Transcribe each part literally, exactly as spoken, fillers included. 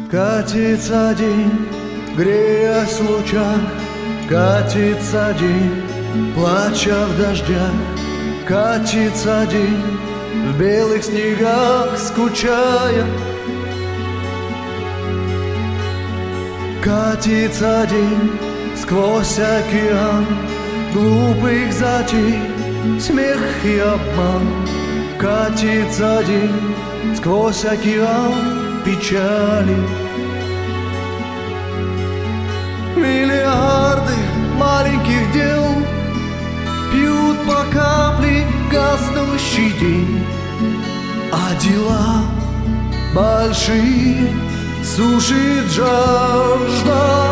Катится день, греясь в лучах, катится день, плача в дождях. Катится день, в белых снегах скучая. Катится день сквозь океан глупых затей, смех и обман. Катится день сквозь океан печали. Миллиарды маленьких дел пьют по капле гаснущий день, а дела большие сушит жажда,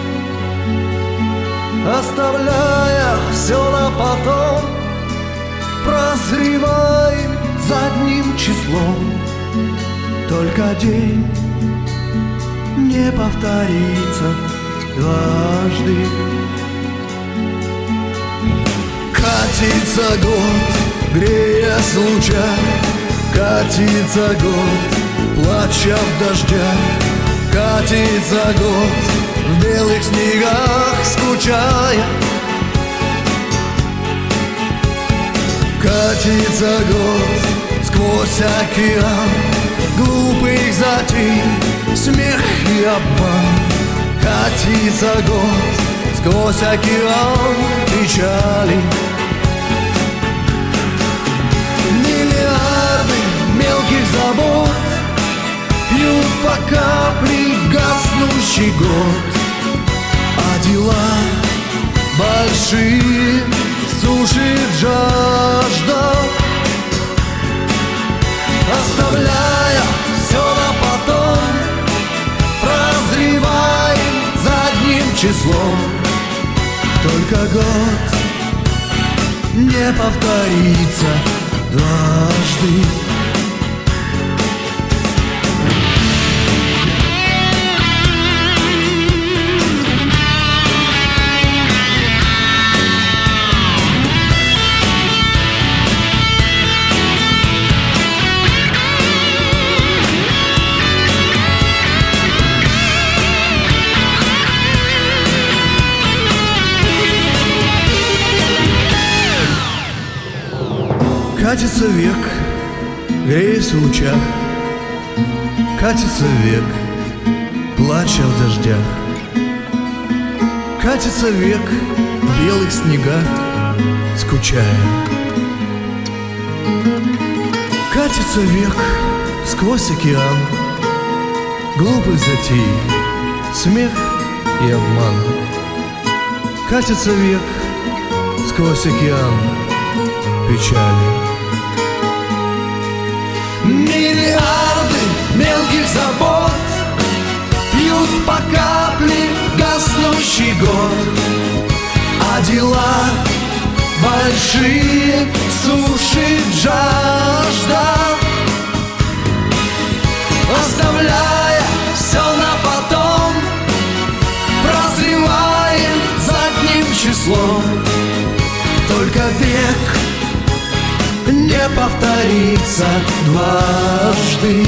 оставляя все на потом. Прозреваем задним числом. Только день не повторится дважды. Катится год, греясь в лучах, катится год, плача в дождях. Катится год, в белых снегах скучая. Катится год сквозь океан глупых затей, смех и обман. Катится год сквозь океан печали. Миллиарды мелких забот пьют по капле гаснущий год, а дела большие сушит жажда, оставляя все на потом. Прозреваем задним числом. Только год не повторится дважды. Катится век, греясь в лучах, катится век, плача в дождях. Катится век в белых снегах, скучая. Катится век сквозь океан глупых затей, смех и обман. Катится век сквозь океан печали. Миллиарды мелких забот пьют по капле гаснущий год, а дела большие сушит жажда, оставляя все на потом. Прозреваем задним числом. Только век не повторится дважды,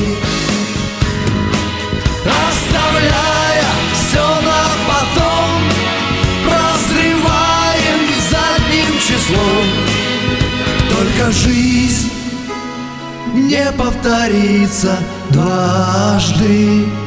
оставляя все на потом. Прозреваем задним числом. Только жизнь не повторится дважды.